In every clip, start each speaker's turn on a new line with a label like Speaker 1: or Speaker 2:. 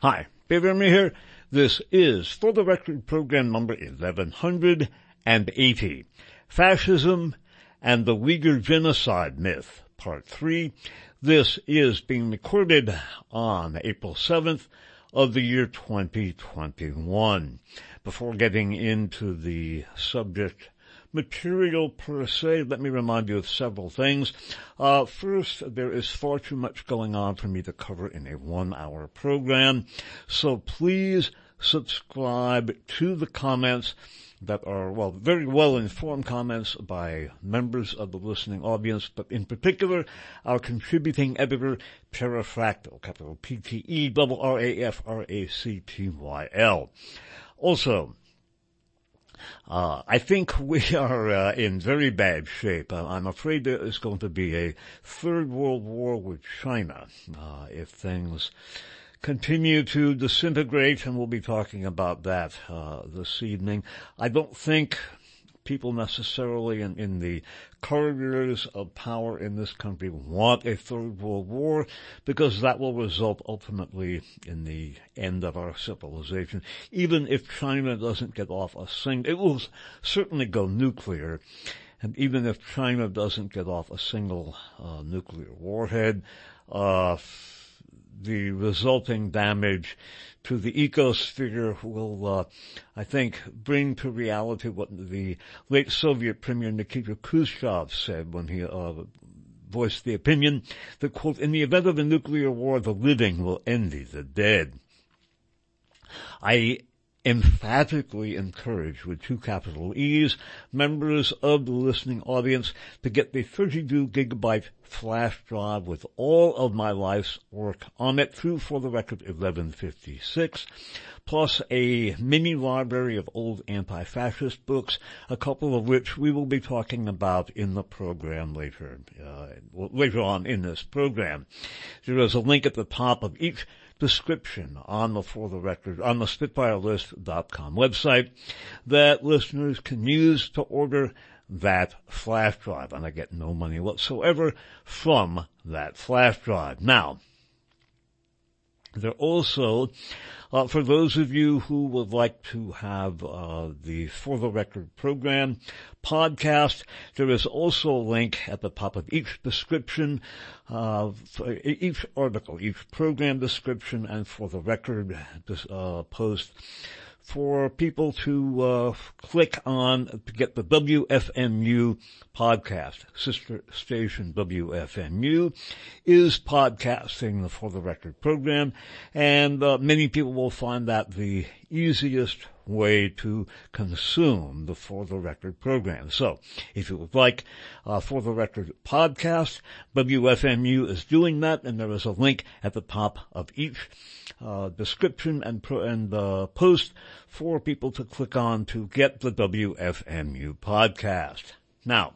Speaker 1: Hi, Dave Emery here. This is, for the record, program number 1180, Fascism and the Uyghur Genocide Myth, Part 3. This is being recorded on April 7th of the year 2021. Before getting into the subject material per se, let me remind you of several things. First, there is far too much going on for me to cover in a 1-hour program, so please subscribe to the comments that are, very well-informed comments by members of the listening audience, but in particular, our contributing editor, Pterafractyl, capital P-T-E-R-A-F-R-A-C-T-Y-L. Also, I think we are in very bad shape. I'm afraid there is going to be a third world war with China if things continue to disintegrate, and we'll be talking about that this evening. I don't think people necessarily in the corridors of power in this country want a third world war, because that will result ultimately in the end of our civilization. Even if China doesn't get off it will certainly go nuclear. And even if China doesn't get off a single nuclear warhead, the resulting damage to the ecosphere will, I think, bring to reality what the late Soviet Premier Nikita Khrushchev said when he voiced the opinion that, quote, in the event of a nuclear war, the living will envy the dead. I emphatically encourage, with 2 capital E's, members of the listening audience to get the 32-gigabyte flash drive with all of my life's work on it through, for the record, 1156, plus a mini library of old anti-fascist books, a couple of which we will be talking about in the program later on in this program. There is a link at the top of each description on the SpitfireList.com website that listeners can use to order that flash drive, and I get no money whatsoever from that flash drive. Now, there also, for those of you who would like to have the For the Record program podcast, there is also a link at the top of each description, for each article, each program description, and For the Record post, for people to click on to get the WFMU podcast. Sister station WFMU is podcasting the For the Record program, and many people will find that the easiest way to consume the For the Record program. So, if you would like For the Record podcast, WFMU is doing that, and there is a link at the top of each description and post for people to click on to get the WFMU podcast. Now,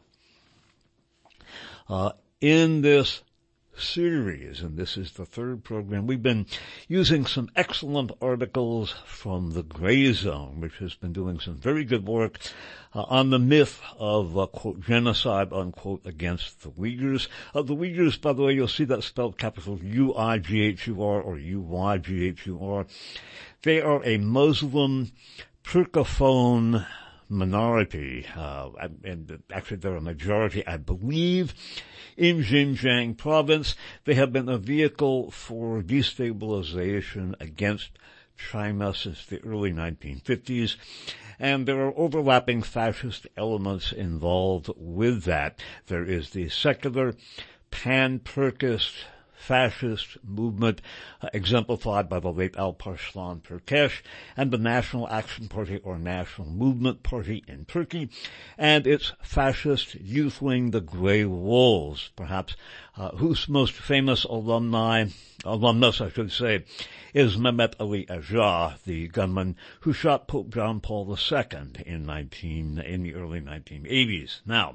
Speaker 1: in this series, and this is the 3rd program, we've been using some excellent articles from the Gray Zone, which has been doing some very good work on the myth of, quote, genocide, unquote, against the Uyghurs. The Uyghurs, by the way, you'll see that spelled capital U-I-G-H-U-R or U-Y-G-H-U-R. They are a Muslim Turcophone minority, and actually they're a majority, I believe, in Xinjiang province. They have been a vehicle for destabilization against China since the early 1950s, and there are overlapping fascist elements involved with that. There is the secular pan-Turkist fascist movement exemplified by the late Alparslan Türkeş, and the National Action Party or National Movement Party in Turkey, and its fascist youth wing, the Grey Wolves, perhaps whose most famous alumnus, is Mehmet Ali Agca, the gunman who shot Pope John Paul II in the early 1980s. Now,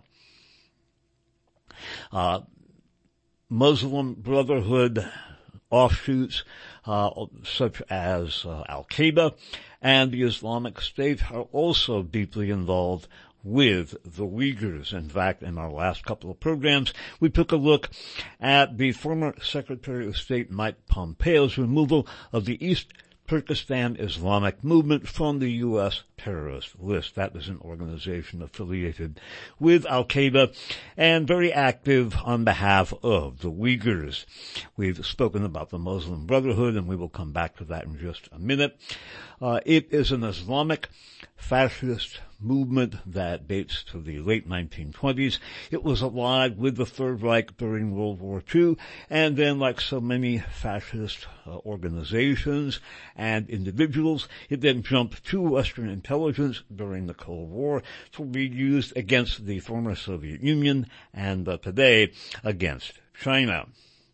Speaker 1: Muslim Brotherhood offshoots such as Al-Qaeda and the Islamic State are also deeply involved with the Uyghurs. In fact, in our last couple of programs, we took a look at the former Secretary of State Mike Pompeo's removal of the East Turkestan Islamic Movement from the U.S. terrorist list. That is an organization affiliated with Al-Qaeda and very active on behalf of the Uyghurs. We've spoken about the Muslim Brotherhood, and we will come back to that in just a minute. It is an Islamic fascist movement that dates to the late 1920s. It was allied with the Third Reich during World War II, and then, like so many fascist organizations and individuals, it then jumped to Western intelligence during the Cold War to be used against the former Soviet Union and today against China.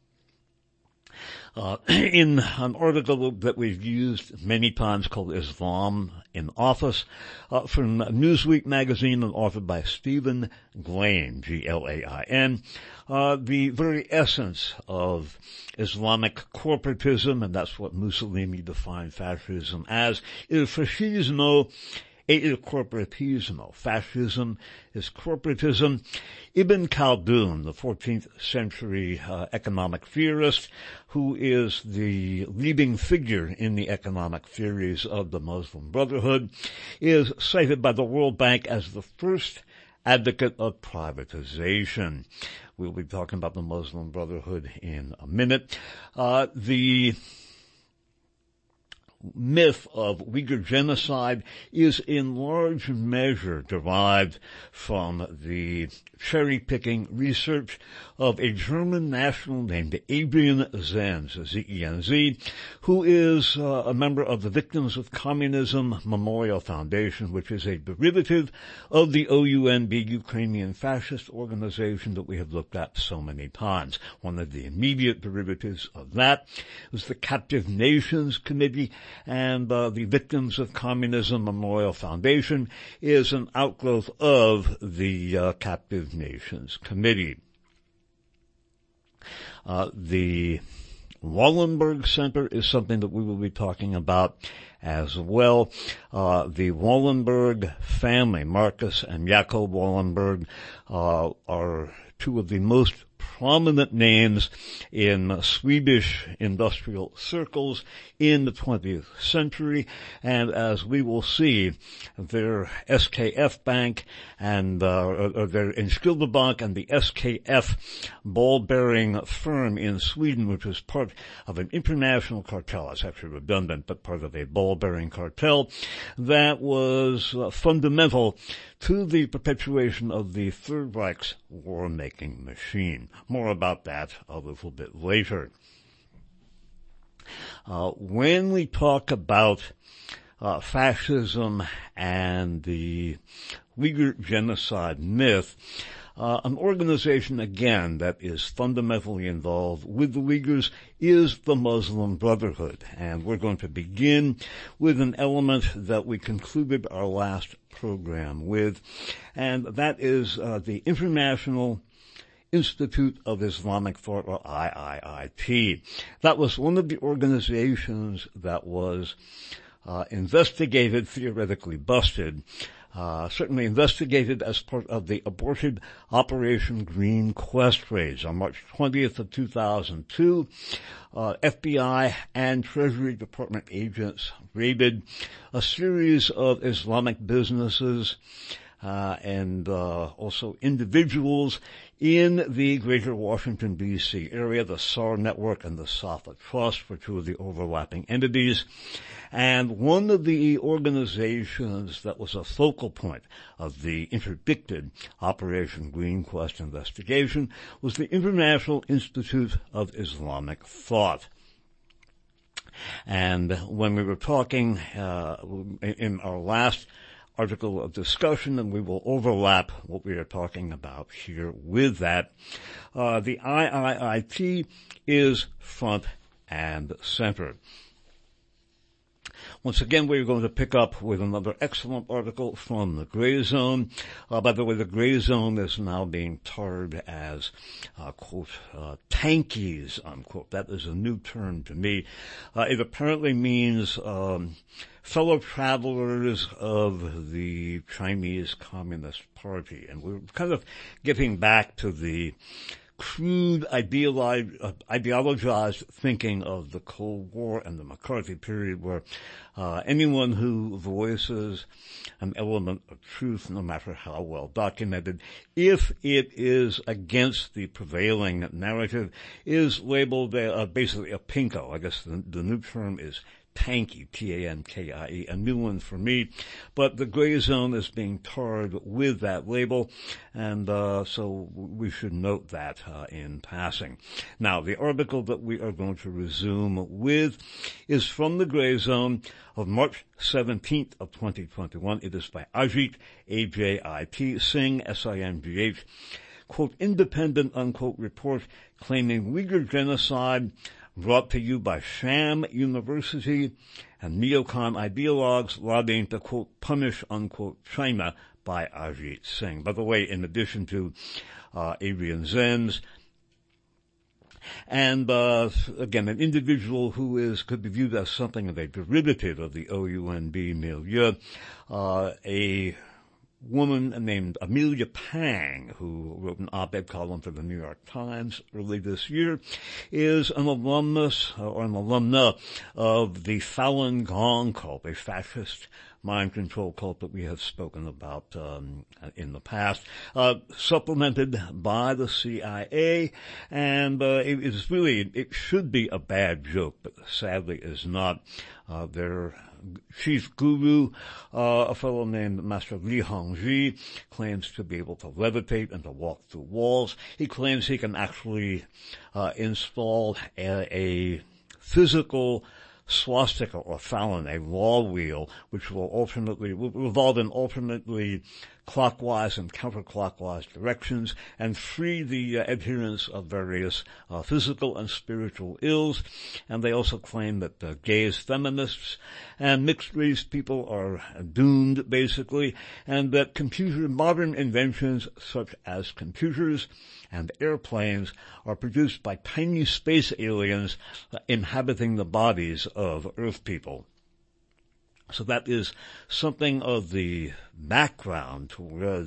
Speaker 1: In an article that we've used many times called Islam in Office, from Newsweek magazine and authored by Stephen Glain, Glain, the very essence of Islamic corporatism, and that's what Mussolini defined fascism as, il fascismo e il corporatismo. Fascism is corporatism. Ibn Khaldun, the 14th century economic theorist, who is the leading figure in the economic theories of the Muslim Brotherhood, is cited by the World Bank as the first advocate of privatization. We'll be talking about the Muslim Brotherhood in a minute. The myth of Uyghur genocide is in large measure derived from the cherry-picking research of a German national named Adrian Zenz, Z-E-N-Z, who is a member of the Victims of Communism Memorial Foundation, which is a derivative of the OUN, the Ukrainian fascist organization that we have looked at so many times. One of the immediate derivatives of that was the Captive Nations Committee, and the Victims of Communism Memorial Foundation is an outgrowth of the Captive Nations Committee. The Wallenberg Center is something that we will be talking about as well. The Wallenberg family, Marcus and Jakob Wallenberg, are two of the most prominent names in Swedish industrial circles in the 20th century, and as we will see, their SKF Bank and their Enskilda Bank and the SKF ball-bearing firm in Sweden, which is part of an international cartel. It's actually redundant, but part of a ball-bearing cartel that was fundamental to the perpetuation of the Third Reich's war-making machine. More about that a little bit later. When we talk about fascism and the Uyghur genocide myth, an organization, again, that is fundamentally involved with the Uyghurs is the Muslim Brotherhood. And we're going to begin with an element that we concluded our last program with, and that is the International Institute of Islamic Thought, or IIIT. That was one of the organizations that was investigated, theoretically busted, certainly investigated as part of the aborted Operation Green Quest raids on March 20th of 2002. FBI and Treasury Department agents raided a series of Islamic businesses and also individuals in the greater Washington, D.C. area. The SAR Network and the Safa Trust were two of the overlapping entities. And one of the organizations that was a focal point of the interdicted Operation Green Quest investigation was the International Institute of Islamic Thought. And when we were talking in our last article of discussion, and we will overlap what we are talking about here with that, the IIIT is front and center. Once again, we're going to pick up with another excellent article from the Gray Zone. By the way, the Gray Zone is now being tarred as, quote, tankies, unquote. That is a new term to me. It apparently means fellow travelers of the Chinese Communist Party. And we're kind of getting back to the crude ideologized thinking of the Cold War and the McCarthy period, where anyone who voices an element of truth, no matter how well documented, if it is against the prevailing narrative, is labeled basically a pinko. I guess the new term is tanky, T-A-N-K-I-E, a new one for me, but the gray zone is being tarred with that label, and so we should note that in passing. Now, the article that we are going to resume with is from the gray zone of March 17th of 2021. It is by Ajit, A-J-I-T, Singh, S-I-N-G-H, quote, independent, unquote, report claiming Uyghur genocide brought to you by Sham University and neocon ideologues lobbying to, quote, punish, unquote, China by Ajit Singh. By the way, in addition to Adrian Zenz, and again, an individual who could be viewed as something of a derivative of the OUNB milieu, a woman named Amelia Pang, who wrote an op-ed column for the New York Times early this year, is an alumnus or an alumna of the Falun Gong cult, a fascist mind control cult that we have spoken about in the past, supplemented by the CIA, and it should be a bad joke, but sadly is not. Their chief guru, a fellow named Master Li Hongzhi, claims to be able to levitate and to walk through walls. He claims he can actually install a physical swastika or Falun, a law wheel, which will revolve in alternately clockwise and counterclockwise directions and free the adherents of various physical and spiritual ills. And they also claim that gays, feminists, and mixed-race people are doomed, basically, and that modern inventions such as computers and airplanes are produced by tiny space aliens inhabiting the bodies of Earth people. So that is something of the background to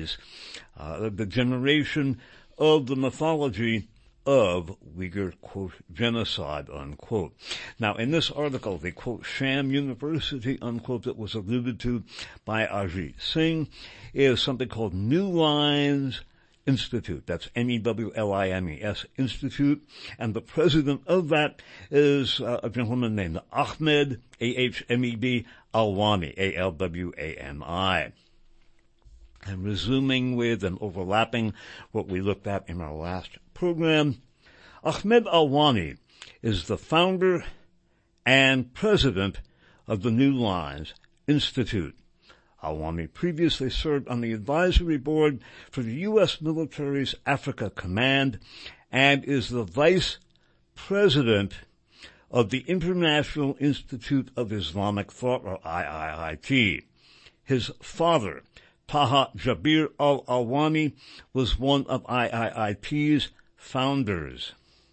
Speaker 1: the generation of the mythology of Uyghur, quote, genocide, unquote. Now, in this article, the, quote, Sham University, unquote, that was alluded to by Ajit Singh is something called New Lines Institute. That's Newlines Institute. And the president of that is a gentleman named Ahmed, A-H-M-E-D, Alwani, A-L-W-A-N-I. And resuming with and overlapping what we looked at in our last program, Ahmed Alwani is the founder and president of the New Lines Institute. Alwani previously served on the advisory board for the U.S. military's Africa Command and is the vice president of the International Institute of Islamic Thought, or IIIT. His father, Taha Jabir al-Alwani, was one of IIIT's founders.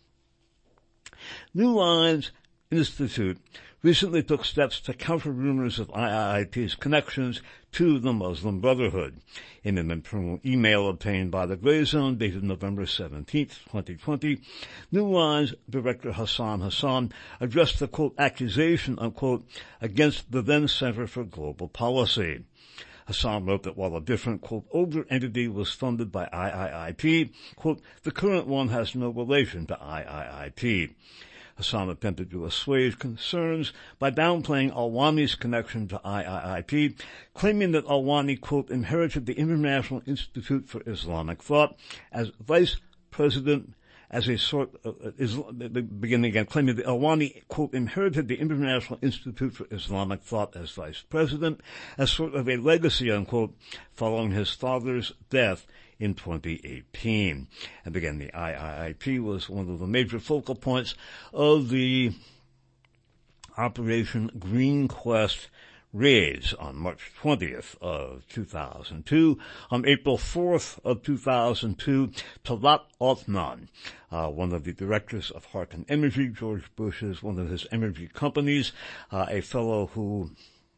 Speaker 1: New Lines Institute recently took steps to counter rumors of IIIT's connections to the Muslim Brotherhood. In an internal email obtained by the Gray Zone dated November 17, 2020, New Lines Director Hassan addressed the, quote, accusation, unquote, against the then Center for Global Policy. Hassan wrote that while a different, quote, older entity was funded by IIIT, quote, the current one has no relation to IIIT. Hassan attempted to assuage concerns by downplaying Alwani's connection to IIIT, claiming that Alwani, quote, inherited the International Institute for Islamic Thought as vice president, as a sort of, beginning again, claiming that Alwani, quote, inherited the International Institute for Islamic Thought as vice president, as sort of a legacy, unquote, following his father's death in 2018. And again, the IIIT was one of the major focal points of the Operation Green Quest raids on March 20th of 2002. On April 4th of 2002, Talat Othman, one of the directors of Harken Energy, George Bush's, one of his energy companies, a fellow who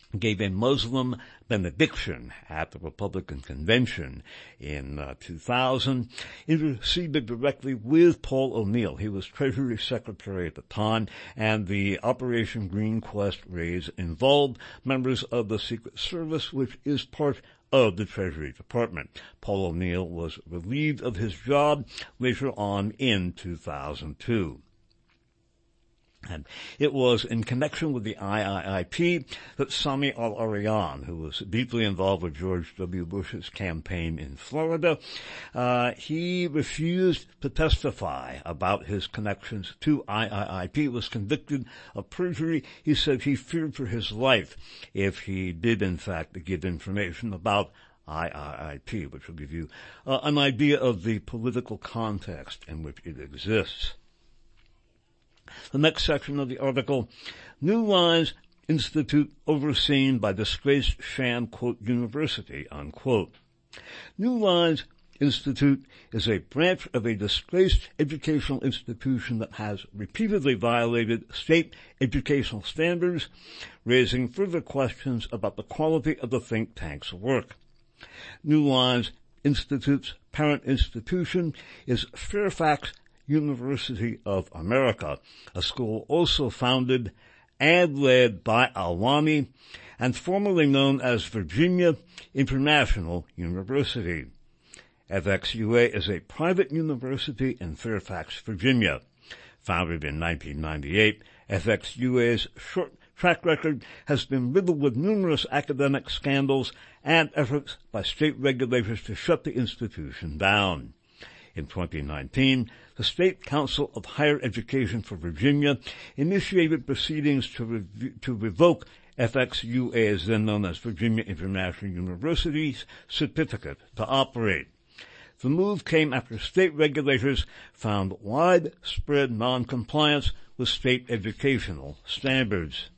Speaker 1: gave a Muslim benediction at the Republican Convention in 2000, interceded directly with Paul O'Neill. He was Treasury Secretary at the time, and the Operation Green Quest raids involved members of the Secret Service, which is part of the Treasury Department. Paul O'Neill was relieved of his job later on in 2002. And it was in connection with the IIIP that Sami al-Arian, who was deeply involved with George W. Bush's campaign in Florida, he refused to testify about his connections to IIIP, was convicted of perjury. He said he feared for his life if he did, in fact, give information about IIIP, which will give you an idea of the political context in which it exists. The next section of the article, New Lines Institute overseen by disgraced sham, quote, university, unquote. New Lines Institute is a branch of a disgraced educational institution that has repeatedly violated state educational standards, raising further questions about the quality of the think tank's work. New Lines Institute's parent institution is Fairfax University of America, a school also founded and led by Alwani and formerly known as Virginia International University. FXUA is a private university in Fairfax, Virginia. Founded in 1998, FXUA's short track record has been riddled with numerous academic scandals and efforts by state regulators to shut the institution down. In 2019, the State Council of Higher Education for Virginia initiated proceedings to revoke FXUA's, then known as Virginia International University's, certificate to operate. The move came after state regulators found widespread noncompliance with state educational standards.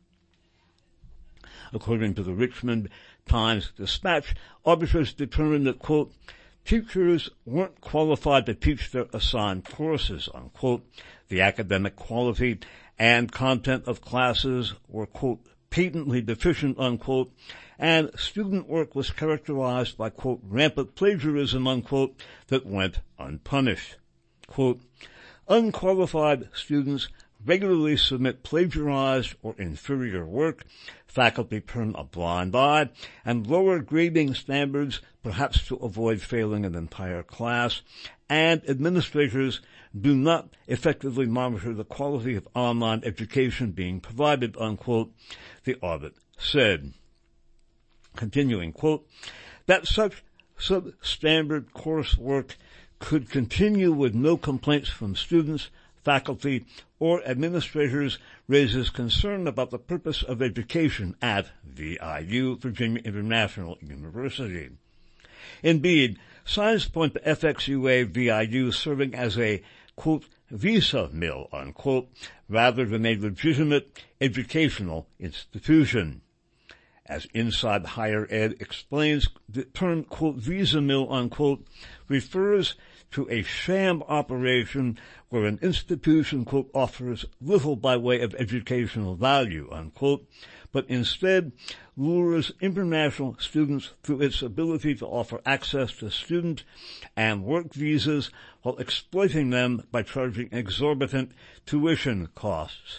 Speaker 1: According to the Richmond Times-Dispatch, arbiters determined that, quote, teachers weren't qualified to teach their assigned courses, unquote. The academic quality and content of classes were, quote, patently deficient, unquote, and student work was characterized by, quote, rampant plagiarism, unquote, that went unpunished. Quote, unqualified students regularly submit plagiarized or inferior work, faculty turn a blind eye, and lower grading standards, perhaps to avoid failing an entire class, and administrators do not effectively monitor the quality of online education being provided, unquote, the audit said. Continuing, quote, that such substandard coursework could continue with no complaints from students, faculty, or administrators raises concern about the purpose of education at VIU, Virginia International University. Indeed, signs point to FXUA VIU serving as a, quote, visa mill, unquote, rather than a legitimate educational institution. As Inside Higher Ed explains, the term, quote, visa mill, unquote, refers to a sham operation where an institution, quote, offers little by way of educational value, unquote, but instead lures international students through its ability to offer access to student and work visas while exploiting them by charging exorbitant tuition costs.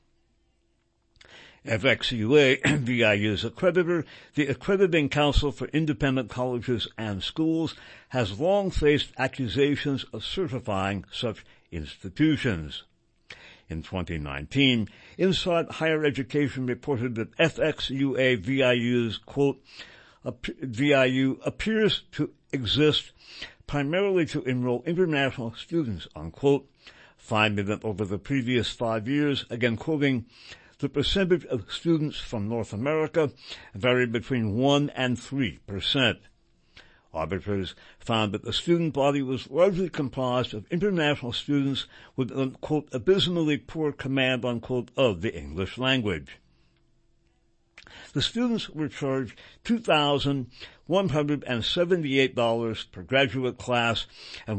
Speaker 1: FXUA, VIU's accreditor, the Accrediting Council for Independent Colleges and Schools, has long faced accusations of certifying such institutions. In 2019, Inside Higher Education reported that FXUA VIU's, quote, VIU appears to exist primarily to enroll international students, unquote, finding that over the previous 5 years, again quoting, the percentage of students from North America varied between 1 and 3%. Arbiters found that the student body was largely comprised of international students with, unquote, abysmally poor command, unquote, of the English language. The students were charged $2,178 per graduate class and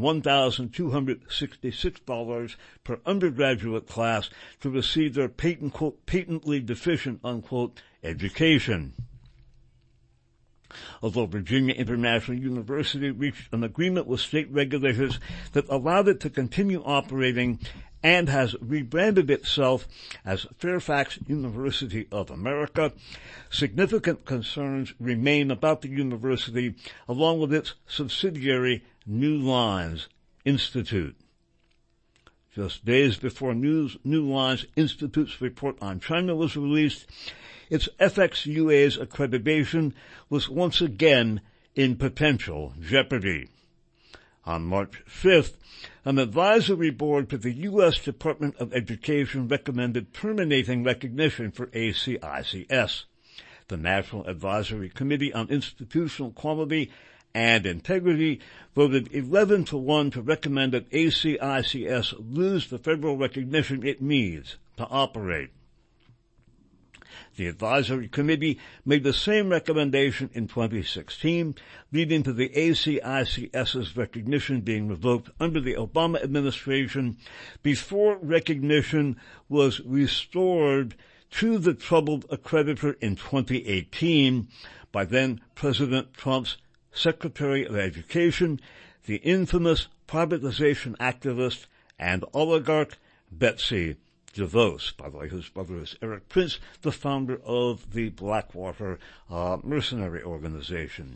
Speaker 1: $1,266 per undergraduate class to receive their patently deficient, unquote, education. Although Virginia International University reached an agreement with state regulators that allowed it to continue operating and has rebranded itself as Fairfax University of America, significant concerns remain about the university along with its subsidiary New Lines Institute. Just days before New Lines Institute's report on China was released, its FXUA's accreditation was once again in potential jeopardy. On March 5th, an advisory board to the U.S. Department of Education recommended terminating recognition for ACICS. The National Advisory Committee on Institutional Quality and Integrity voted 11-1 to recommend that ACICS lose the federal recognition it needs to operate. The advisory committee made the same recommendation in 2016, leading to the ACICS's recognition being revoked under the Obama administration before recognition was restored to the troubled accreditor in 2018 by then President Trump's Secretary of Education, the infamous privatization activist and oligarch Betsy DeVos, by the way, whose brother is Eric Prince, the founder of the Blackwater mercenary organization.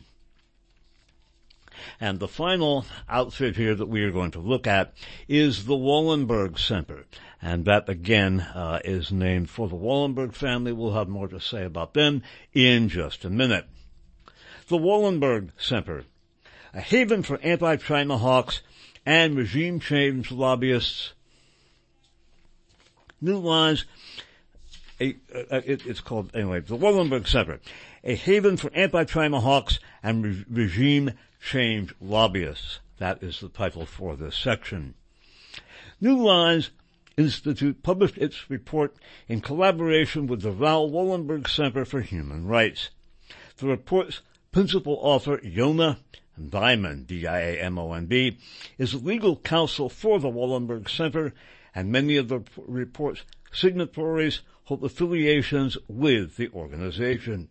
Speaker 1: And the final outfit here that we are going to look at is the Wallenberg Center. And that, again, is named for the Wallenberg family. We'll have more to say about them in just a minute. The Wallenberg Center, a haven for anti-China hawks and regime change lobbyists. New Lines, it's called, anyway, the Wallenberg Center, a haven for anti-China hawks and regime change lobbyists. That is the title for this section. New Lines Institute published its report in collaboration with the Raoul Wallenberg Center for Human Rights. The report's principal author, Yonah Diamond, D-I-A-M-O-N-D, is legal counsel for the Wallenberg Center, and many of the report's signatories hold affiliations with the organization.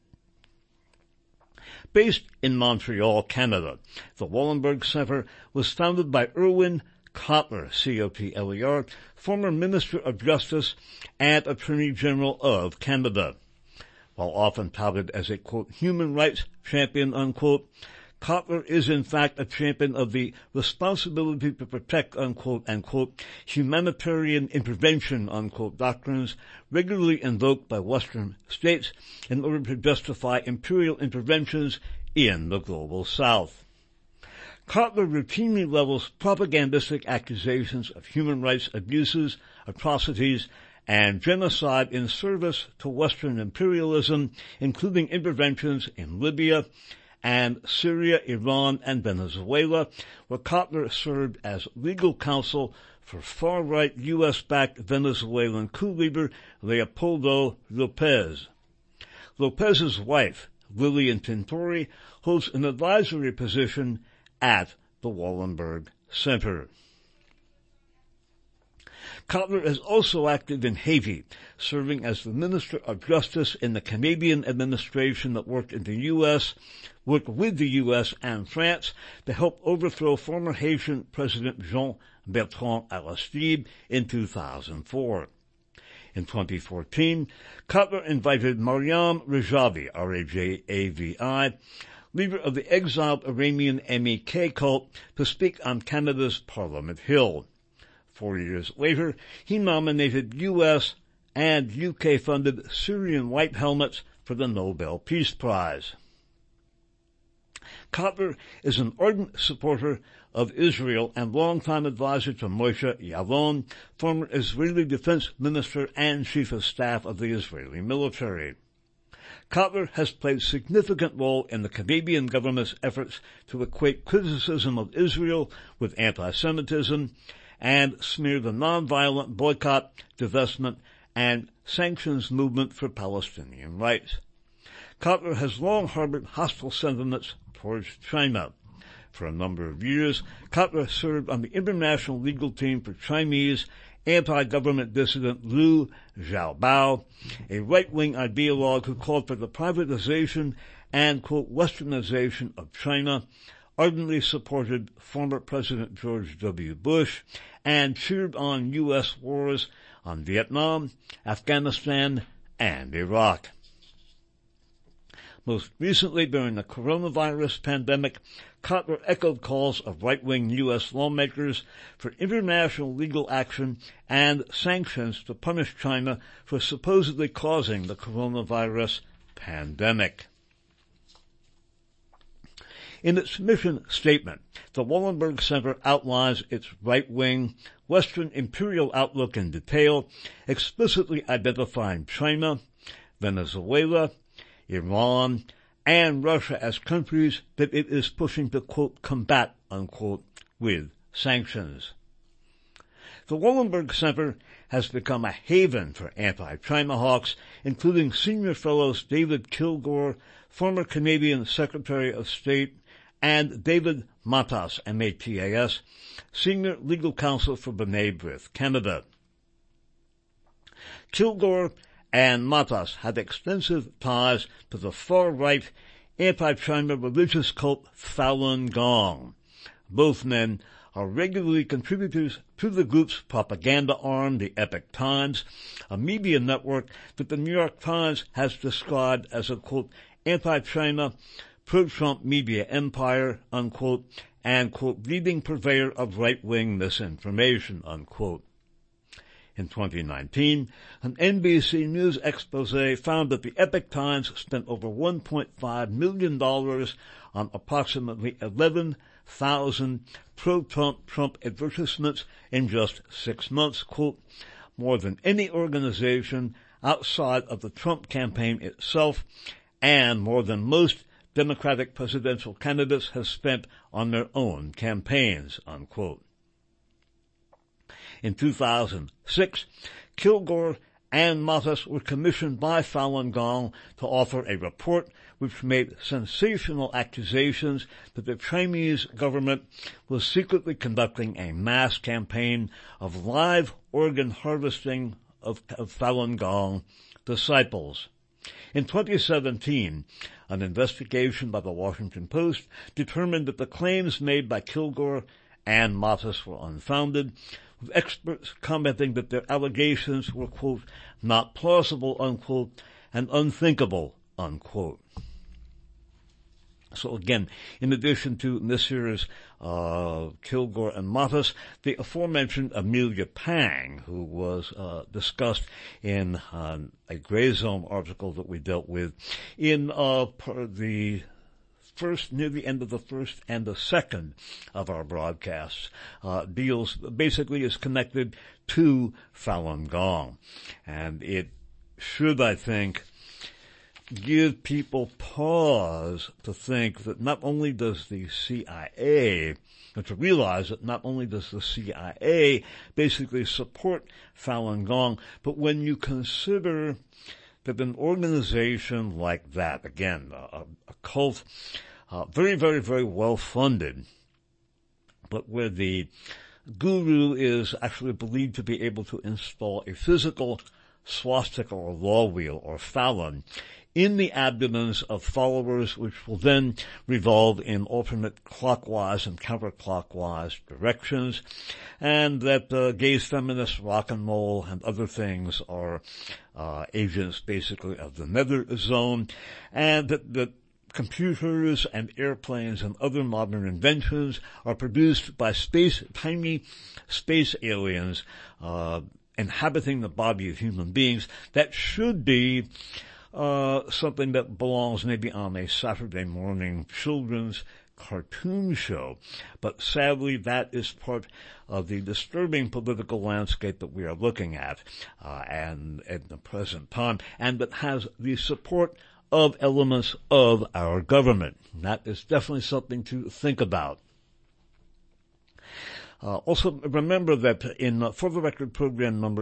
Speaker 1: Based in Montreal, Canada, the Wallenberg Center was founded by Irwin Cotler, C-O-T-L-E-R, former Minister of Justice and Attorney General of Canada. While often touted as a, quote, human rights champion, unquote, Cotler is in fact a champion of the responsibility to protect, unquote, unquote, humanitarian intervention, unquote, doctrines regularly invoked by Western states in order to justify imperial interventions in the global South. Cotler routinely levels propagandistic accusations of human rights abuses, atrocities, and genocide in service to Western imperialism, including interventions in Libya and Syria, Iran, and Venezuela, where Cotler served as legal counsel for far-right U.S.-backed Venezuelan coup leader Leopoldo Lopez. Lopez's wife, Lillian Tintori, holds an advisory position at the Wallenberg Center. Cotler is also active in Haiti, serving as the Minister of Justice in the Canadian administration that worked with the U.S. and France to help overthrow former Haitian President Jean-Bertrand Aristide in 2004. In 2014, Cotler invited Mariam Rajavi, R-A-J-A-V-I, leader of the exiled Iranian MEK cult, to speak on Canada's Parliament Hill. 4 years later, he nominated U.S. and UK-funded Syrian white helmets for the Nobel Peace Prize. Cotler is an ardent supporter of Israel and longtime advisor to Moshe Yaalon, former Israeli defense minister and chief of staff of the Israeli military. Cotler has played a significant role in the Canadian government's efforts to equate criticism of Israel with anti-Semitism and smear the nonviolent boycott, divestment, and sanctions movement for Palestinian rights. Kotler has long harbored hostile sentiments towards China. For a number of years, Kotler served on the international legal team for Chinese anti-government dissident Liu Xiaobao, a right-wing ideologue who called for the privatization and, quote, westernization of China, ardently supported former President George W. Bush, and cheered on U.S. wars on Vietnam, Afghanistan, and Iraq. Most recently, during the coronavirus pandemic, Kotler echoed calls of right-wing U.S. lawmakers for international legal action and sanctions to punish China for supposedly causing the coronavirus pandemic. In its mission statement, the Wallenberg Center outlines its right-wing Western imperial outlook in detail, explicitly identifying China, Venezuela, Iran, and Russia as countries that it is pushing to, quote, combat, unquote, with sanctions. The Wallenberg Center has become a haven for anti-China hawks, including senior fellows David Kilgore, former Canadian Secretary of State, and David Matas, M-A-T-A-S, senior legal counsel for B'nai B'rith, Canada. Kilgore and Matas had extensive ties to the far-right anti-China religious cult Falun Gong. Both men are regularly contributors to the group's propaganda arm, the Epoch Times, a media network that the New York Times has described as a, quote, anti-China, pro-Trump media empire, unquote, and, quote, leading purveyor of right-wing misinformation, unquote. In 2019, an NBC News expose found that the Epoch Times spent over $1.5 million on approximately 11,000 pro-Trump advertisements in just 6 months, quote, more than any organization outside of the Trump campaign itself, and more than most Democratic presidential candidates have spent on their own campaigns, unquote. In 2006, Kilgore and Matas were commissioned by Falun Gong to author a report which made sensational accusations that the Chinese government was secretly conducting a mass campaign of live organ harvesting of Falun Gong disciples. In 2017, an investigation by the Washington Post determined that the claims made by Kilgore and Matas were unfounded, with experts commenting that their allegations were, quote, not plausible, unquote, and unthinkable, unquote. So again, in addition to Messrs. Kilgore and Matas, the aforementioned Amelia Pang, who was discussed in a Gray Zone article that we dealt with in the first, near the end of the first and the second of our broadcasts, basically is connected to Falun Gong. And it should, I think, give people pause to think that not only does the CIA, and to realize that not only does the CIA basically support Falun Gong, but when you consider that an organization like that, again, a cult, very, very, very well funded, but where the guru is actually believed to be able to install a physical swastika or law wheel or Falun in the abdomens of followers, which will then revolve in alternate clockwise and counterclockwise directions, and that gays, feminists, rock and roll, and other things are agents basically of the nether zone, and that computers and airplanes and other modern inventions are produced by tiny space aliens inhabiting the body of human beings. That should be something that belongs maybe on a Saturday morning children's cartoon show. But sadly, that is part of the disturbing political landscape that we are looking at, and at the present time, and that has the support of elements of our government. That is definitely something to think about. Also, remember that in For the Record program number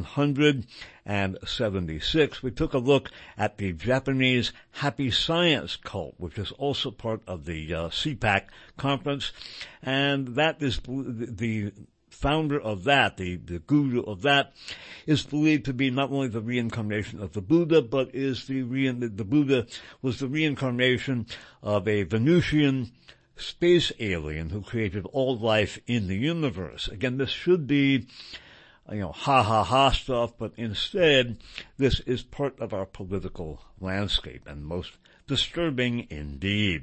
Speaker 1: 1176, we took a look at the Japanese Happy Science cult, which is also part of the CPAC conference, and that is the founder of that, the guru of that, is believed to be not only the reincarnation of the Buddha, but the Buddha was the reincarnation of a Venusian space alien who created all life in the universe. Again, this should be, ha stuff, but instead, this is part of our political landscape, and most disturbing indeed.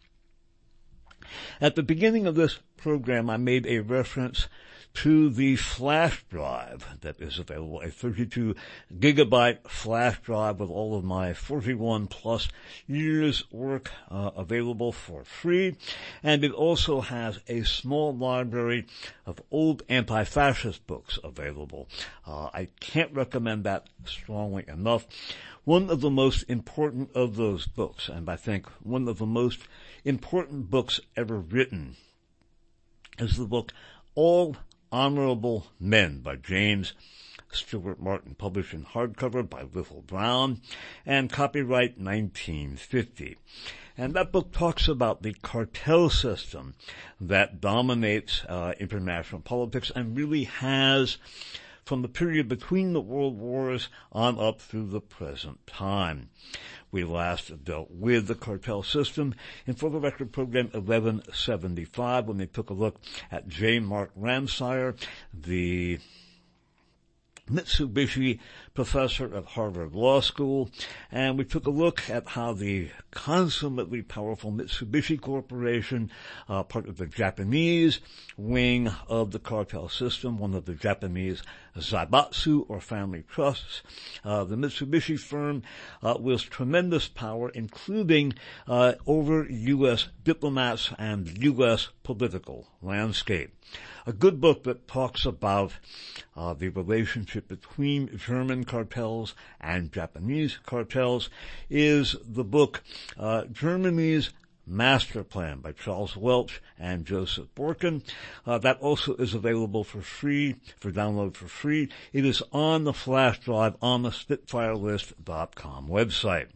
Speaker 1: At the beginning of this program, I made a reference to the flash drive that is available, a 32 gigabyte flash drive with all of my 41 plus years work available for free. And it also has a small library of old anti-fascist books available. I can't recommend that strongly enough. One of the most important of those books, and I think one of the most important books ever written, is the book All Honorable Men by James Stewart Martin, published in hardcover by Little Brown, and copyright 1950. And that book talks about the cartel system that dominates international politics and really has, from the period between the world wars on up through the present time. We last dealt with the cartel system in For the Record program 1175 when we took a look at J. Mark Ramsire, the Mitsubishi professor at Harvard Law School, and we took a look at how the consummately powerful Mitsubishi Corporation, part of the Japanese wing of the cartel system, one of the Japanese Zaibatsu or family trusts, the Mitsubishi firm wields tremendous power, including over U.S. diplomats and U.S. political landscape. A good book that talks about the relationship between German cartels and Japanese cartels is the book Germany's Master Plan by Charles Welch and Joseph Borkin. That also is available for download for free. It is on the flash drive on the SpitfireList.com website.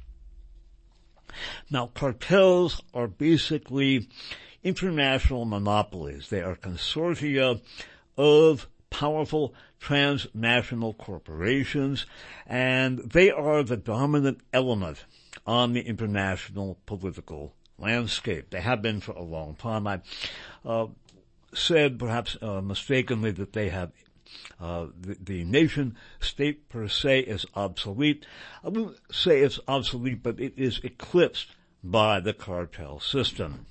Speaker 1: Now, cartels are basically international monopolies. They are consortia of powerful transnational corporations, and they are the dominant element on the international political landscape. They have been for a long time. I said, perhaps mistakenly, that they have the nation state per se is obsolete. I wouldn't say it's obsolete, but it is eclipsed by the cartel system.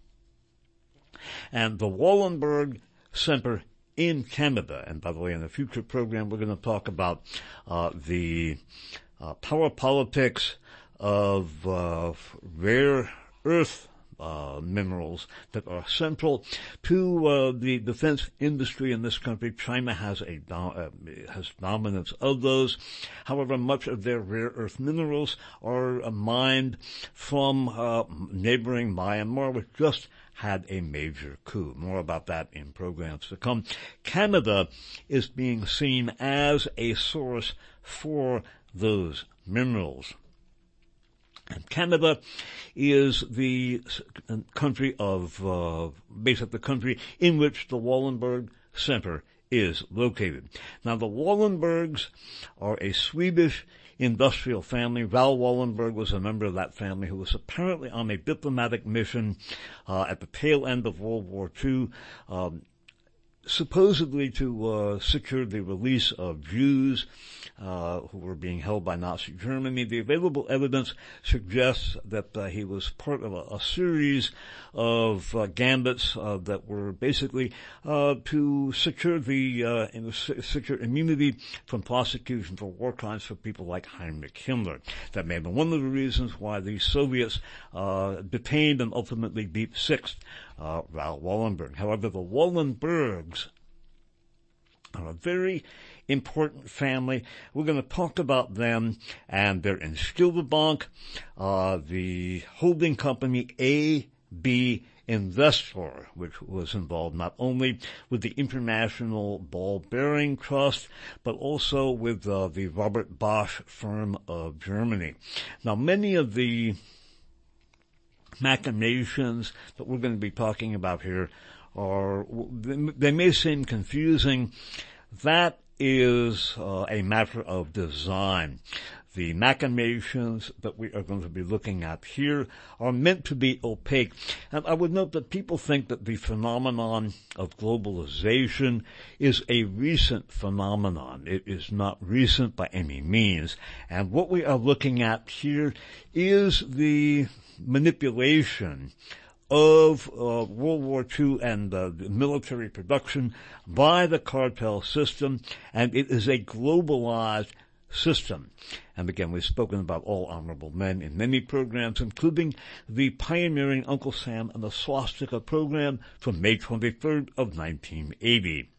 Speaker 1: And the Wallenberg Center in Canada, and by the way, in a future program, we're going to talk about the power politics of rare earth minerals that are central to the defense industry in this country. China has has dominance of those. However, much of their rare earth minerals are mined from neighboring Myanmar, which just had a major coup. More about that in programs to come. Canada is being seen as a source for those minerals. And Canada is the country basically the country in which the Wallenberg Center is located. Now, the Wallenbergs are a Swedish industrial family. Val Wallenberg was a member of that family who was apparently on a diplomatic mission at the tail end of World War II, supposedly to secure the release of Jews who were being held by Nazi Germany. The available evidence suggests that he was part of a series of gambits that were basically to secure secure immunity from prosecution for war crimes for people like Heinrich Himmler. That may have been one of the reasons why the Soviets detained and ultimately beat sixth Val Wallenberg. However, the Wallenbergs are a very important family. We're going to talk about them, and they're in Skildebank. The holding company AB Investor, which was involved not only with the International Ball Bearing Trust, but also with the Robert Bosch firm of Germany. Now, many of the machinations that we're going to be talking about here they may seem confusing. That is a matter of design. The machinations that we are going to be looking at here are meant to be opaque. And I would note that people think that the phenomenon of globalization is a recent phenomenon. It is not recent by any means. And what we are looking at here is the manipulation of World War II and military production by the cartel system, and it is a globalized system. And again, we've spoken about All Honorable Men in many programs, including the pioneering Uncle Sam and the Swastika program from May 23rd of 1980.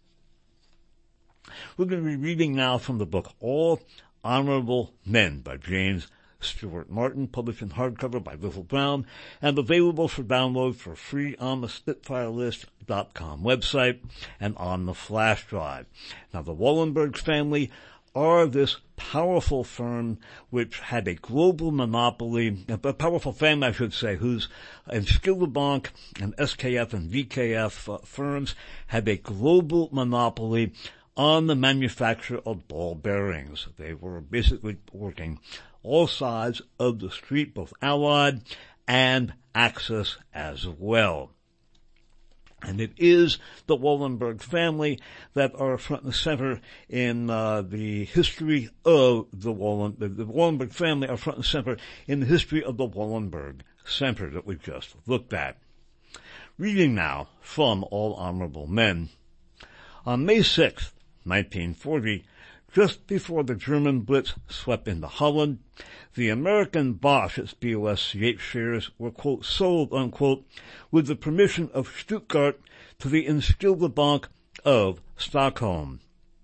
Speaker 1: We're going to be reading now from the book All Honorable Men by James Stuart Martin, published in hardcover by Little Brown, and available for download for free on the SpitfireList.com website and on the flash drive. Now, the Wallenberg family are this powerful firm which had a global monopoly, a powerful family, I should say, whose Skildebank and SKF and VKF firms had a global monopoly on the manufacture of ball bearings. They were basically working all sides of the street, both Allied and Axis as well. And it is the Wallenberg family that are front and center in the history of the Wallenberg family are front and center in the history of the Wallenberg Center that we just looked at. Reading now from All Honorable Men. On May 6th, 1940, just before the German Blitz swept into Holland, the American Bosch, its BOSCH shares, were, quote, sold, unquote, with the permission of Stuttgart to the Enskilde of Stockholm.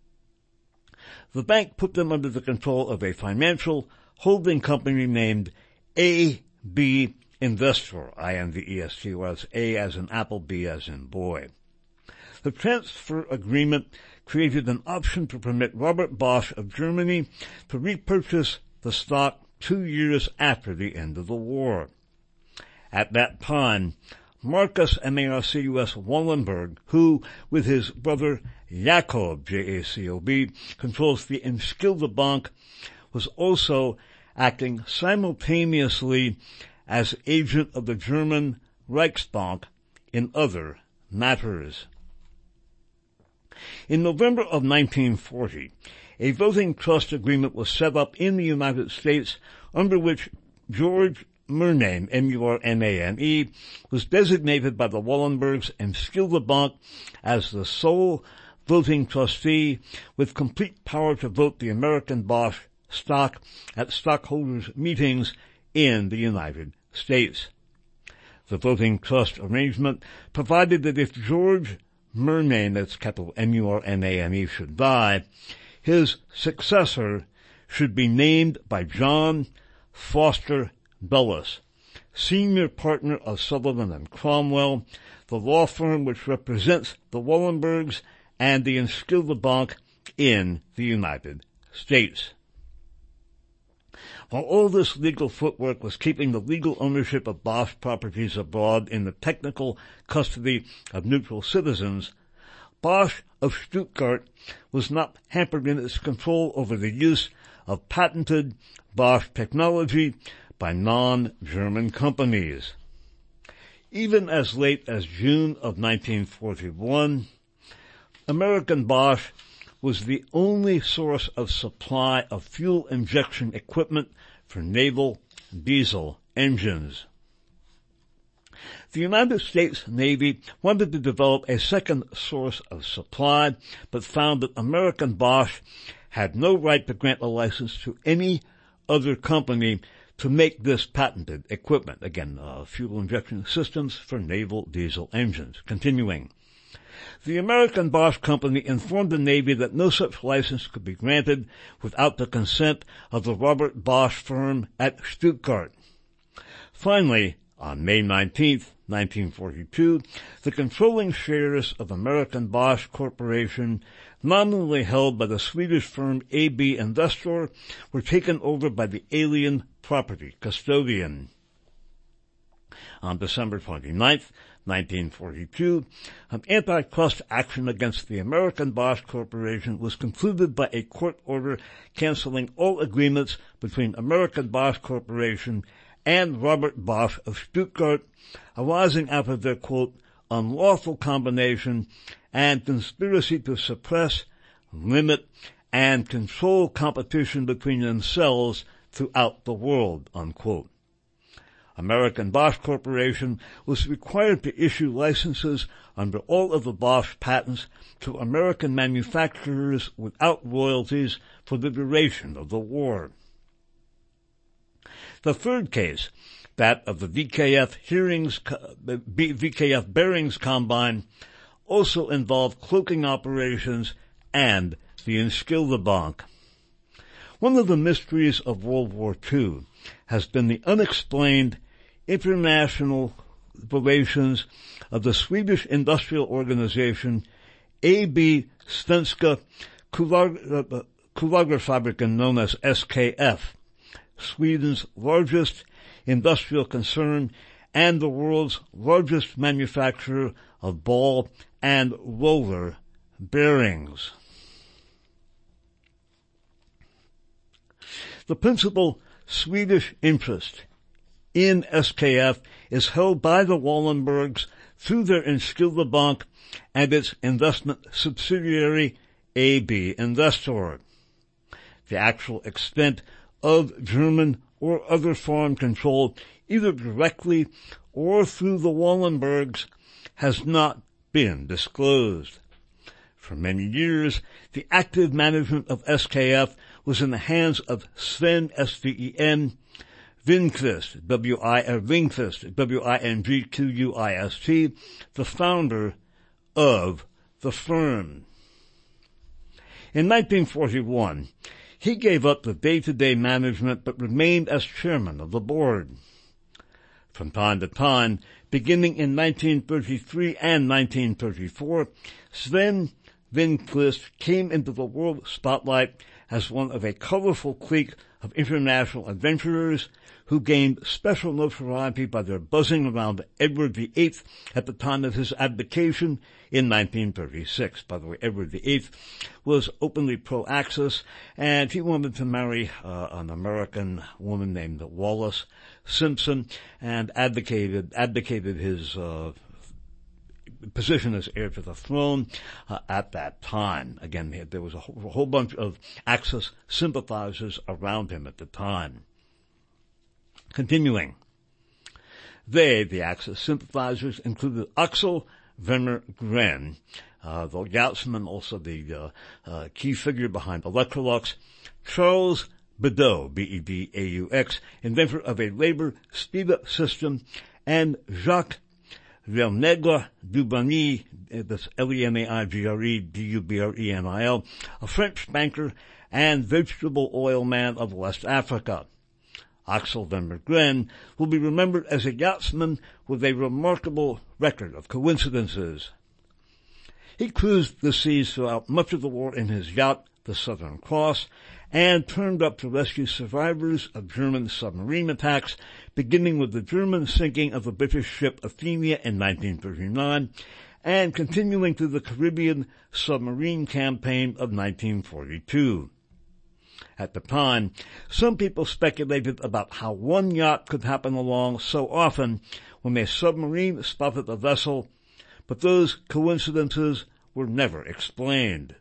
Speaker 1: The bank put them under the control of a financial holding company named AB Investor, I-N-V-E-S-T-O-R, A as in apple, B as in boy. The transfer agreement created an option to permit Robert Bosch of Germany to repurchase the stock 2 years after the end of the war. At that time, Marcus M-A-R-C-U-S Wallenberg, who, with his brother Jacob, J-A-C-O-B, controls the Enskilde Bank, was also acting simultaneously as agent of the German Reichsbank in other matters. In November of 1940, a voting trust agreement was set up in the United States under which George Murnane, M-U-R-N-A-N-E, was designated by the Wallenbergs and Skildebank as the sole voting trustee with complete power to vote the American Bosch stock at stockholders' meetings in the United States. The voting trust arrangement provided that if George Murnane, that's capital M-U-R-N-A-N-E, should die, his successor should be named by John Foster Dulles, senior partner of Sullivan and Cromwell, the law firm which represents the Wallenbergs and the Enskilde Bank in the United States. While all this legal footwork was keeping the legal ownership of Bosch properties abroad in the technical custody of neutral citizens, Bosch of Stuttgart was not hampered in its control over the use of patented Bosch technology by non-German companies. Even as late as June of 1941, American Bosch was the only source of supply of fuel injection equipment for naval diesel engines. The United States Navy wanted to develop a second source of supply, but found that American Bosch had no right to grant a license to any other company to make this patented equipment. Again, fuel injection systems for naval diesel engines. Continuing. The American Bosch Company informed the Navy that no such license could be granted without the consent of the Robert Bosch firm at Stuttgart. Finally, on May 19th, 1942, the controlling shares of American Bosch Corporation, nominally held by the Swedish firm AB Investor, were taken over by the alien property custodian. On December 29th, 1942, an antitrust action against the American Bosch Corporation was concluded by a court order canceling all agreements between American Bosch Corporation and Robert Bosch of Stuttgart, arising out of their, quote, unlawful combination and conspiracy to suppress, limit, and control competition between themselves throughout the world, unquote. American Bosch Corporation was required to issue licenses under all of the Bosch patents to American manufacturers without royalties for the duration of the war. The third case, that of the VKF Bearings Combine, also involved cloaking operations and the Enschildebank. One of the mysteries of World War II has been the unexplained international relations of the Swedish industrial organization AB Svenska Kulagurfabriken, known as SKF, Sweden's largest industrial concern and the world's largest manufacturer of ball and roller bearings. The principal Swedish interest in SKF is held by the Wallenbergs through their Enschildebank and its investment subsidiary AB Investor. The actual extent of German or other foreign control, either directly or through the Wallenbergs, has not been disclosed. For many years, the active management of SKF was in the hands of Sven S-V-E-N Wingquist, W-I-N-G-Q-U-I-S-T, the founder of the firm. In 1941, he gave up the day-to-day management but remained as chairman of the board. From time to time, beginning in 1933 and 1934, Sven Wingquist came into the world spotlight as one of a colorful clique of international adventurers who gained special notoriety by their buzzing around Edward VIII at the time of his abdication in 1936. By the way, Edward VIII was openly pro-Axis, and he wanted to marry an American woman named Wallis Simpson, and advocated his position as heir to the throne at that time. Again, there was a whole bunch of Axis sympathizers around him at the time. Continuing, the Axis sympathizers, included Axel Werner-Gren, the Yachtsman, also the key figure behind Electrolux, Charles Bedaux, B-E-D-A-U-X, inventor of a labor speed-up system, and Jacques Lenegre Dubrenil, that's L-E-N-A-I-G-R-E D-U-B-R-E-N-I-L, a French banker and vegetable oil man of West Africa. Axel Werner-Gren will be remembered as a yachtsman with a remarkable record of coincidences. He cruised the seas throughout much of the war in his yacht, the Southern Cross, and turned up to rescue survivors of German submarine attacks, beginning with the German sinking of the British ship Athenia in 1939, and continuing through the Caribbean submarine campaign of 1942. At the time, some people speculated about how one yacht could happen along so often when a submarine spotted a vessel, but those coincidences were never explained.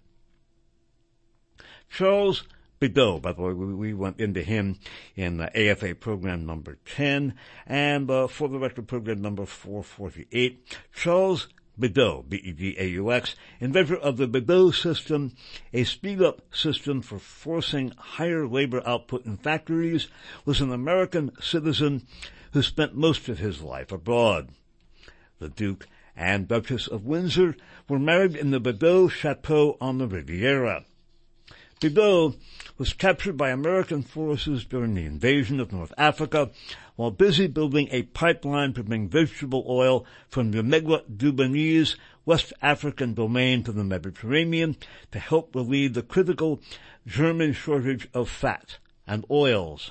Speaker 1: Charles Bedaux, by the way, we went into him in AFA program number 10, and for the record, program number 448. Charles Bedaux, B-E-D-A-U-X, inventor of the Bedaux system, a speed-up system for forcing higher labor output in factories, was an American citizen who spent most of his life abroad. The Duke and Duchess of Windsor were married in the Bedaux Chateau on the Riviera. Bibeau was captured by American forces during the invasion of North Africa while busy building a pipeline to bring vegetable oil from the Megwa-Dubonese West African domain to the Mediterranean to help relieve the critical German shortage of fat and oils.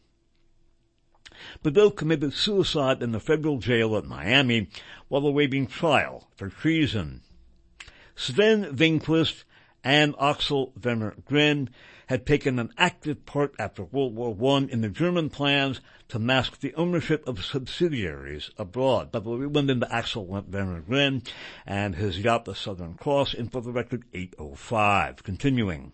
Speaker 1: Bibeau committed suicide in the federal jail at Miami while awaiting trial for treason. Sven Wingquist and Axel Werner-Gren had taken an active part after World War I in the German plans to mask the ownership of subsidiaries abroad. By the way, we went into Axel Werner-Gren and his yacht, the Southern Cross, in, for the record, 805. Continuing.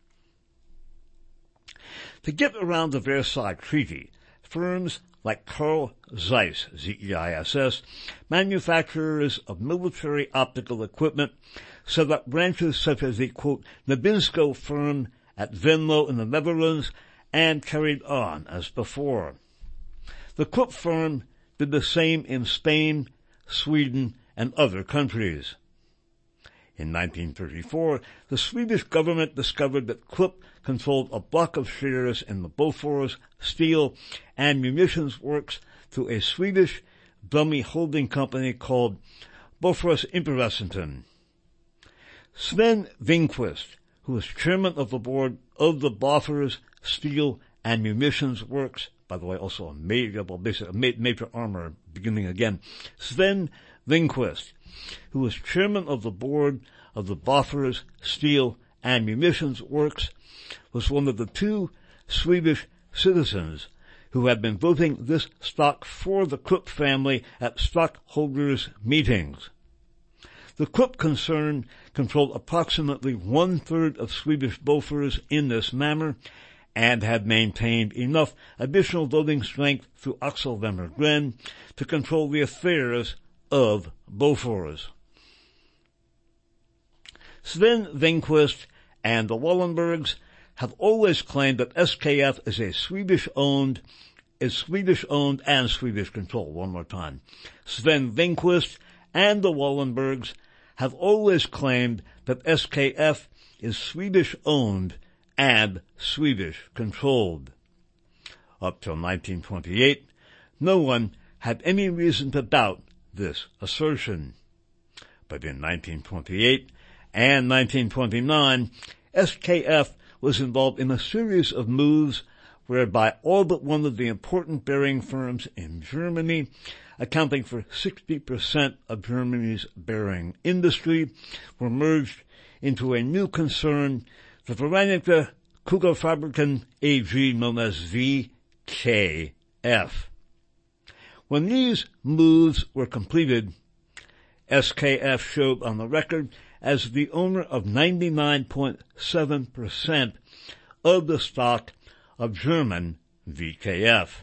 Speaker 1: To get around the Versailles Treaty, firms like Carl Zeiss, Z-E-I-S-S, manufacturers of military optical equipment, set up branches such as the, quote, Nabisco firm at Venlo in the Netherlands, and carried on as before. The Krupp firm did the same in Spain, Sweden, and other countries. In 1934, the Swedish government discovered that Krupp controlled a block of shares in the Bofors steel and munitions works through a Swedish dummy holding company called Bofors Interessentin. Sven Wingquist, who was chairman of the board of the Bofors Steel and Munitions Works, by the way, also a major armor, beginning again. Sven Wingquist, who was chairman of the board of the Bofors Steel and Munitions Works, was one of the 2 Swedish citizens who had been voting this stock for the Krupp family at stockholders' meetings. The Krupp concern controlled approximately 1/3 of Swedish Bofors in this manner and had maintained enough additional voting strength through Axel Werner-Gren to control the affairs of Bofors. Sven Wingquist and the Wallenbergs have always claimed that SKF is Swedish-owned and Swedish-controlled. One more time. Sven Wingquist and the Wallenbergs have always claimed that SKF is Swedish-owned and Swedish-controlled. Up till 1928, no one had any reason to doubt this assertion. But in 1928 and 1929, SKF was involved in a series of moves whereby all but one of the important bearing firms in Germany, accounting for 60% of Germany's bearing industry, were merged into a new concern, the Vereinigte Kugelfabriken AG, known as VKF. When these moves were completed, SKF showed on the record as the owner of 99.7% of the stock of German VKF.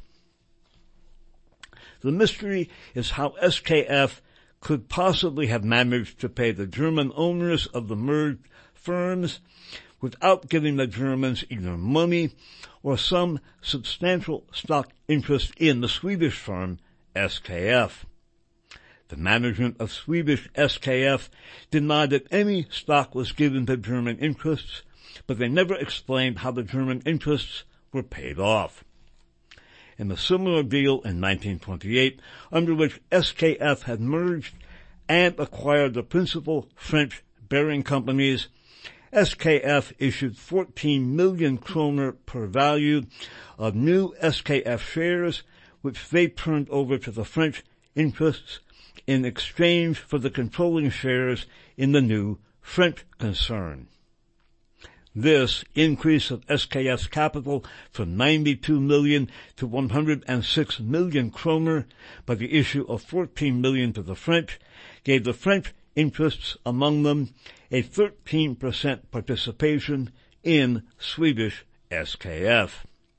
Speaker 1: The mystery is how SKF could possibly have managed to pay the German owners of the merged firms without giving the Germans either money or some substantial stock interest in the Swedish firm SKF. The management of Swedish SKF denied that any stock was given to German interests, but they never explained how the German interests were paid off. In a similar deal in 1928, under which SKF had merged and acquired the principal French bearing companies, SKF issued 14 million kroner per value of new SKF shares, which they turned over to the French interests in exchange for the controlling shares in the new French concern. This increase of SKF's capital from 92 million to 106 million kroner by the issue of 14 million to the French gave the French interests among them a 13% participation in Swedish SKF.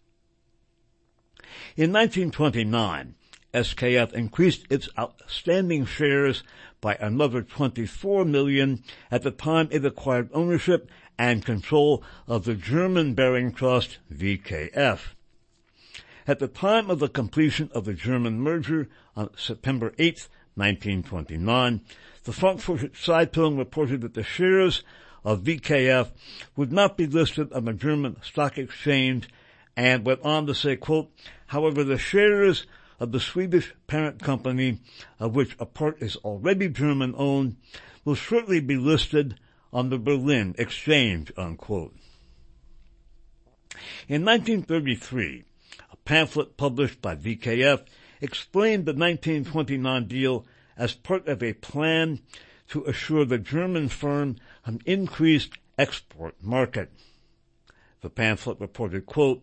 Speaker 1: In 1929, SKF increased its outstanding shares by another 24 million at the time it acquired ownership and control of the German bearing trust VKF. At the time of the completion of the German merger on September 8, 1929, the Frankfurter Zeitung reported that the shares of VKF would not be listed on the German stock exchange, and went on to say, quote, however, the shares of the Swedish parent company, of which a part is already German-owned, will shortly be listed on the Berlin exchange, unquote. In 1933, a pamphlet published by VKF explained the 1929 deal as part of a plan to assure the German firm an increased export market. The pamphlet reported, quote,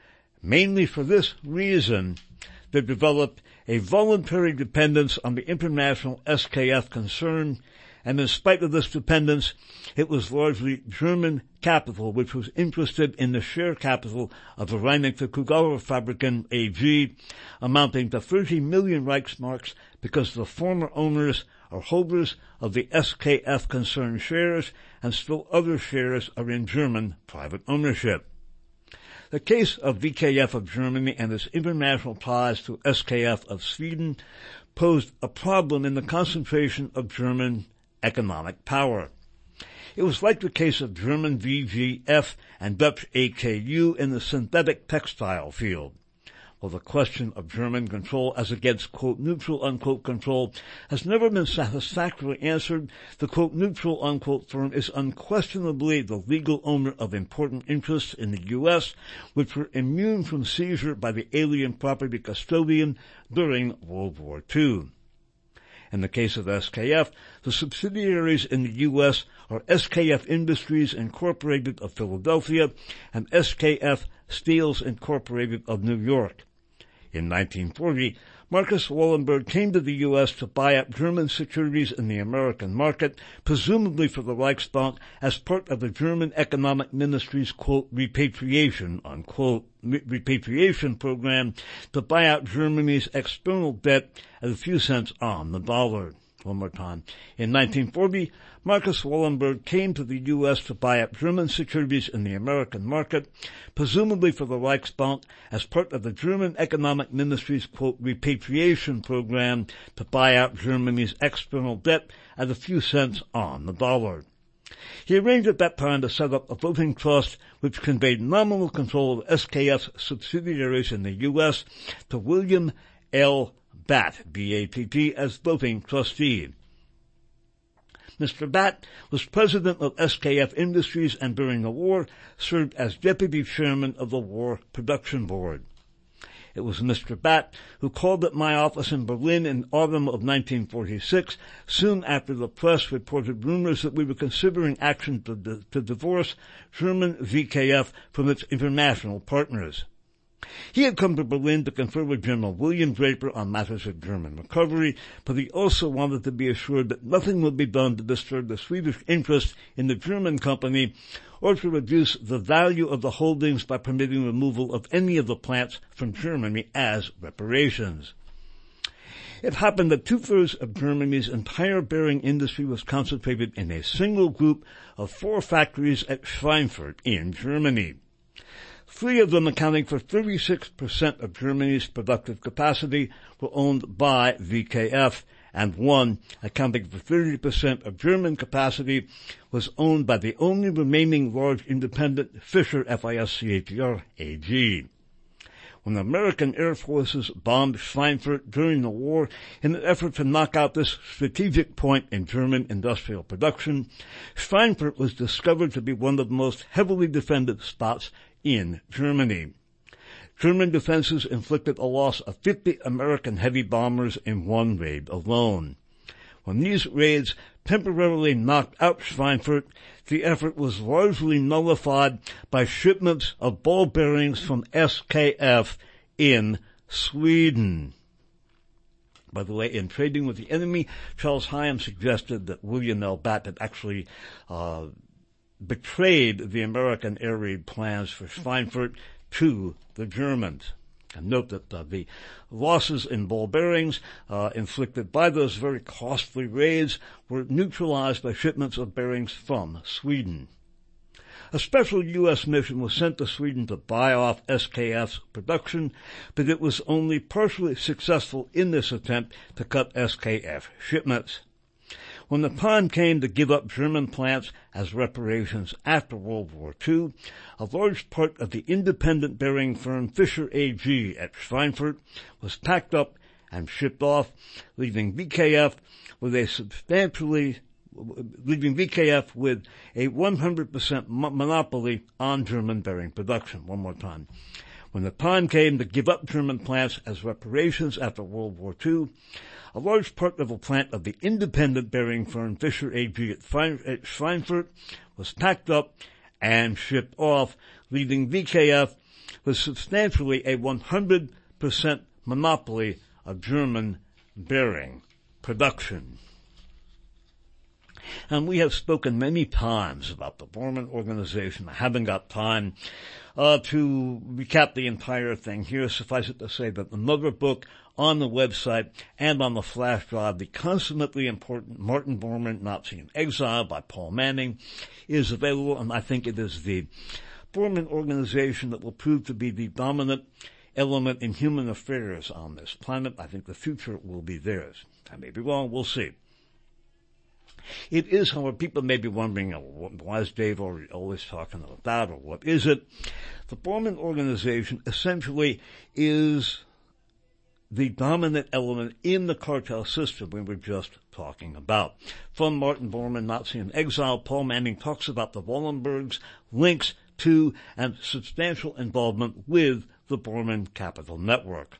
Speaker 1: mainly for this reason, they developed a voluntary dependence on the international SKF concern, and in spite of this dependence, it was largely German capital which was interested in the share capital of the Reineke Kugelhauer Fabriken AG, amounting to 30 million Reichsmarks, because the former owners are holders of the SKF concern shares, and still other shares are in German private ownership. The case of VKF of Germany and its international ties to SKF of Sweden posed a problem in the concentration of German economic power. It was like the case of German VGF and Dutch AKU in the synthetic textile field. While the question of German control as against, quote, neutral, unquote, control has never been satisfactorily answered, the, quote, neutral, unquote, firm is unquestionably the legal owner of important interests in the U.S., which were immune from seizure by the alien property custodian during World War II. In the case of SKF, the subsidiaries in the U.S. are SKF Industries Incorporated of Philadelphia and SKF Steels Incorporated of New York. In 1940, Marcus Wallenberg came to the U.S. to buy up German securities in the American market, presumably for the Reichsbank, as part of the German Economic Ministry's, quote, repatriation, unquote, repatriation program to buy out Germany's external debt at a few cents on the dollar. One more time. In 1940, Marcus Wallenberg came to the U.S. to buy up German securities in the American market, presumably for the Reichsbank, as part of the German Economic Ministry's, quote, repatriation program to buy out Germany's external debt at a few cents on the dollar. He arranged at that time to set up a voting trust which conveyed nominal control of SKF's subsidiaries in the U.S. to William L. Batt, B-A-T-T, as voting trustee. Mr. Batt was president of SKF Industries and during the war served as deputy chairman of the War Production Board. It was Mr. Batt who called at my office in Berlin in autumn of 1946, soon after the press reported rumors that we were considering action to divorce German VKF from its international partners. He had come to Berlin to confer with General William Draper on matters of German recovery, but he also wanted to be assured that nothing would be done to disturb the Swedish interest in the German company or to reduce the value of the holdings by permitting removal of any of the plants from Germany as reparations. It happened that two-thirds of Germany's entire bearing industry was concentrated in a single group of 4 factories at Schweinfurt in Germany. 3 of them, accounting for 36% of Germany's productive capacity, were owned by VKF, and 1, accounting for 30% of German capacity, was owned by the only remaining large independent Fischer FISCHR AG. When the American Air Forces bombed Schweinfurt during the war in an effort to knock out this strategic point in German industrial production, Schweinfurt was discovered to be one of the most heavily defended spots in Germany. German defenses inflicted a loss of 50 American heavy bombers in one raid alone. When these raids temporarily knocked out Schweinfurt, the effort was largely nullified by shipments of ball bearings from SKF in Sweden. By the way, in Trading with the Enemy, Charles Hyam suggested that William L. Batt had actually betrayed the American air raid plans for Schweinfurt to the Germans. And note that the losses in ball bearings inflicted by those very costly raids were neutralized by shipments of bearings from Sweden. A special U.S. mission was sent to Sweden to buy off SKF's production, but it was only partially successful in this attempt to cut SKF shipments. When the time came to give up German plants as reparations after World War II, a large part of the independent bearing firm Fischer AG at Schweinfurt was packed up and shipped off, leaving VKF with a 100% monopoly on German bearing production. One more time. When the time came to give up German plants as reparations after World War II, a large part of the plant of the independent bearing firm Fischer AG at Schweinfurt was packed up and shipped off, leaving VKF with substantially a 100% monopoly of German bearing production. And we have spoken many times about the Bormann Organization. I haven't got time to recap the entire thing here. Suffice it to say that another book on the website and on the flash drive, the consummately important Martin Bormann, Nazi in Exile by Paul Manning, is available, and I think it is the Bormann Organization that will prove to be the dominant element in human affairs on this planet. I think the future will be theirs. I may be wrong, we'll see. It is, however, people may be wondering, why is Dave always talking about that, or what is it? The Bormann Organization essentially is the dominant element in the cartel system we were just talking about. From Martin Bormann, Nazi in Exile, Paul Manning talks about the Wallenbergs' links to and substantial involvement with the Bormann Capital Network.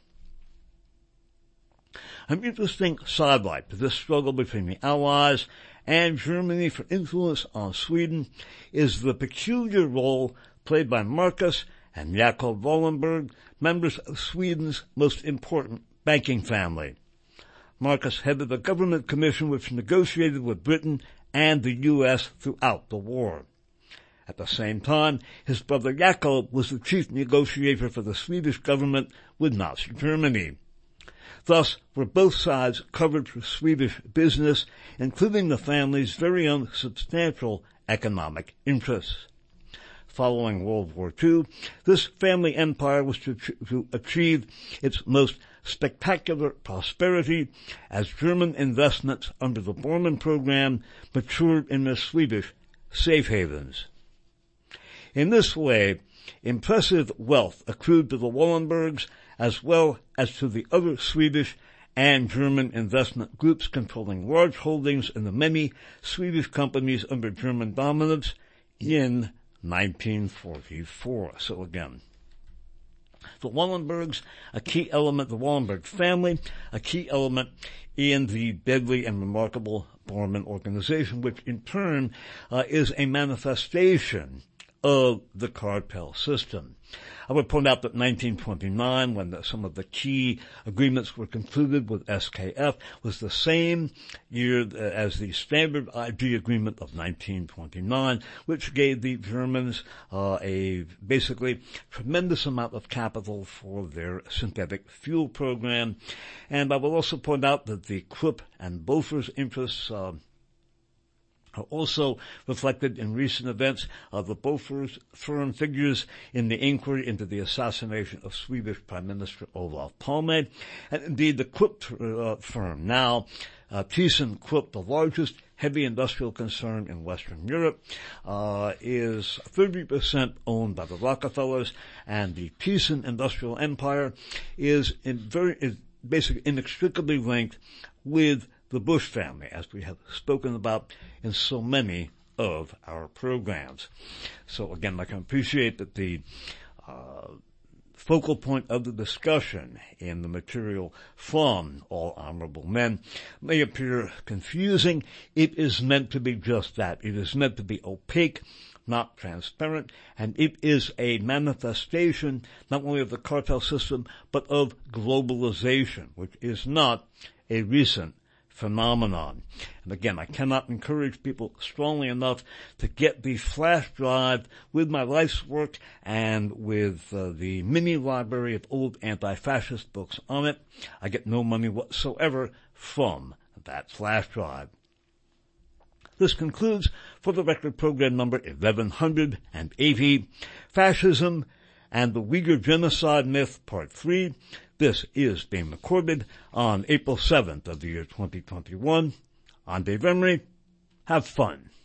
Speaker 1: An interesting sidelight to this struggle between the Allies and Germany for influence on Sweden is the peculiar role played by Marcus and Jacob Wallenberg, members of Sweden's most important banking family. Marcus headed a government commission which negotiated with Britain and the U.S. throughout the war. At the same time, his brother Jacob was the chief negotiator for the Swedish government with Nazi Germany. Thus, were both sides covered for Swedish business, including the family's very own substantial economic interests. Following World War II, this family empire was to achieve its most spectacular prosperity as German investments under the Bormann program matured in their Swedish safe havens. In this way, impressive wealth accrued to the Wallenbergs as well as to the other Swedish and German investment groups controlling large holdings in the many Swedish companies under German dominance in 1944. So again, the Wallenbergs, a key element, the Wallenberg family, a key element in the deadly and remarkable Bormann Organization, which in turn is a manifestation of the cartel system. I would point out that 1929, when some of the key agreements were concluded with SKF, was the same year as the Standard IG agreement of 1929, which gave the Germans a basically tremendous amount of capital for their synthetic fuel program. And I will also point out that the Krupp and Bofors interests are also reflected in recent events. The Bofors firm figures in the inquiry into the assassination of Swedish Prime Minister Olof Palme, and indeed the Krupp firm, now ThyssenKrupp, the largest heavy industrial concern in Western Europe, is 30% owned by the Rockefellers, and the Thyssen industrial empire is basically inextricably linked with the Bush family, as we have spoken about in so many of our programs. So again, I can appreciate that the focal point of the discussion in the material from All Honorable Men may appear confusing. It is meant to be just that. It is meant to be opaque, not transparent, and it is a manifestation not only of the cartel system, but of globalization, which is not a recent phenomenon. And again, I cannot encourage people strongly enough to get the flash drive with my life's work and with the mini library of old anti-fascist books on it. I get no money whatsoever from that flash drive. This concludes, for the record, program number 1180, Fascism and the Uyghur Genocide Myth, Part 3. This is being recorded on April 7th of the year 2021. I'm Dave Emery. Have fun.